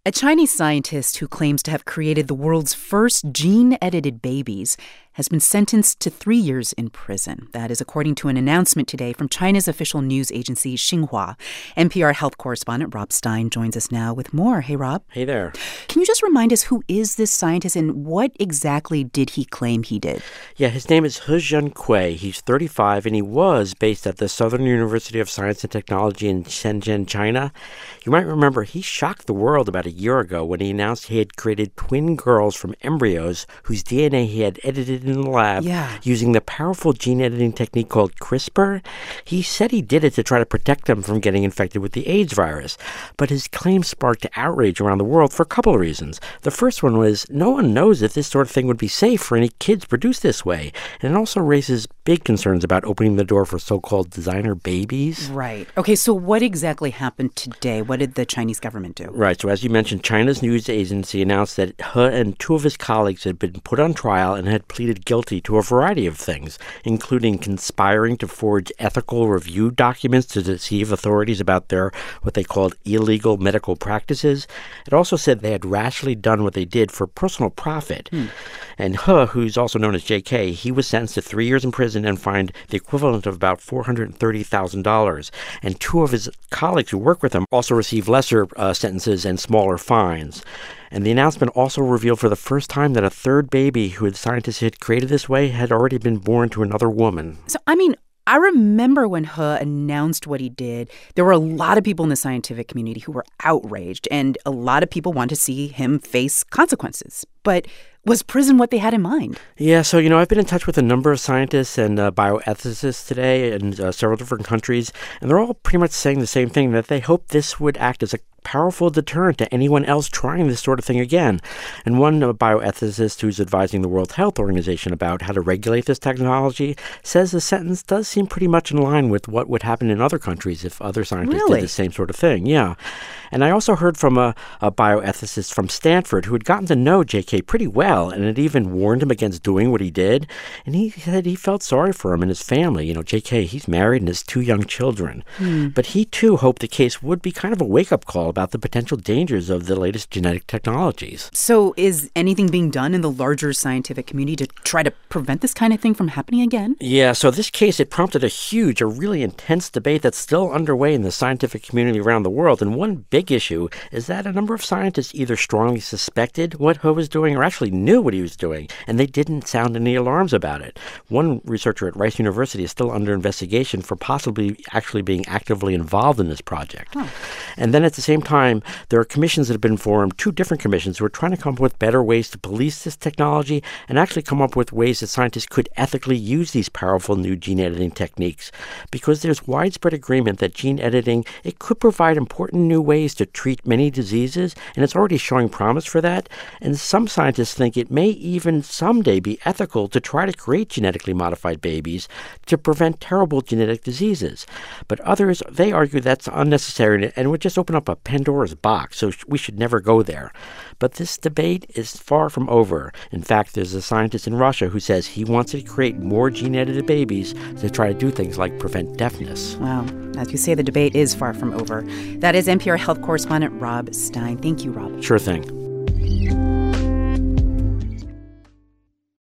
A Chinese scientist who claims to have created the world's first gene-edited babies has been sentenced to 3 years in prison. That is according to an announcement today from China's official news agency, Xinhua. NPR health correspondent Rob Stein joins us now with more. Hey, Rob. Hey there. Can you just remind us, who is this scientist and what exactly did he claim he did? Yeah, his name is He Jiankui. He's 35, and he was based at the Southern University of Science and Technology in Shenzhen, China. You might remember he shocked the world about a year ago when he announced he had created twin girls from embryos whose DNA he had edited in the lab using the powerful gene editing technique called CRISPR. He said he did it to try to protect them from getting infected with the AIDS virus. But his claim sparked outrage around the world for a couple of reasons. The first one was no one knows if this sort of thing would be safe for any kids produced this way. And it also raises big concerns about opening the door for so-called designer babies. Right. Okay, so what exactly happened today? What did the Chinese government do? Right. So as you mentioned, China's news agency announced that He and two of his colleagues had been put on trial and had pleaded guilty to a variety of things, including conspiring to forge ethical review documents to deceive authorities about their what they called illegal medical practices. It also said they had rashly done what they did for personal profit. And He, who's also known as JK, he was sentenced to 3 years in prison and fined the equivalent of about $430,000. And two of his colleagues who work with him also received lesser sentences and smaller fines. And the announcement also revealed for the first time that a third baby who the scientists had created this way had already been born to another woman. So, I remember when He announced what he did, there were a lot of people in the scientific community who were outraged, and a lot of people wanted to see him face consequences. But was prison what they had in mind? Yeah, so, I've been in touch with a number of scientists and bioethicists today in several different countries, and they're all pretty much saying the same thing, that they hope this would act as a powerful deterrent to anyone else trying this sort of thing again. And one bioethicist who's advising the World Health Organization about how to regulate this technology says the sentence does seem pretty much in line with what would happen in other countries if other scientists did the same sort of thing. Yeah. And I also heard from a bioethicist from Stanford who had gotten to know JK pretty well and had even warned him against doing what he did. And he said he felt sorry for him and his family. JK, he's married and has 2 young children. But he, too, hoped the case would be kind of a wake-up call about the potential dangers of the latest genetic technologies. So is anything being done in the larger scientific community to try to prevent this kind of thing from happening again? Yeah, so this case, it prompted a really intense debate that's still underway in the scientific community around the world. And one big issue is that a number of scientists either strongly suspected what He was doing or actually knew what he was doing, and they didn't sound any alarms about it. One researcher at Rice University is still under investigation for possibly actually being actively involved in this project. And then at the same time, there are commissions that have been formed, 2 different commissions, who are trying to come up with better ways to police this technology and actually come up with ways that scientists could ethically use these powerful new gene editing techniques. Because there's widespread agreement that gene editing, it could provide important new ways to treat many diseases, and it's already showing promise for that. And some scientists think it may even someday be ethical to try to create genetically modified babies to prevent terrible genetic diseases. But others, they argue that's unnecessary and would just open up a Pandora's box, so we should never go there. But this debate is far from over. In fact, there's a scientist in Russia who says he wants to create more gene-edited babies to try to do things like prevent deafness. Wow. As you say, the debate is far from over. That is NPR health correspondent Rob Stein. Thank you, Rob. Sure thing.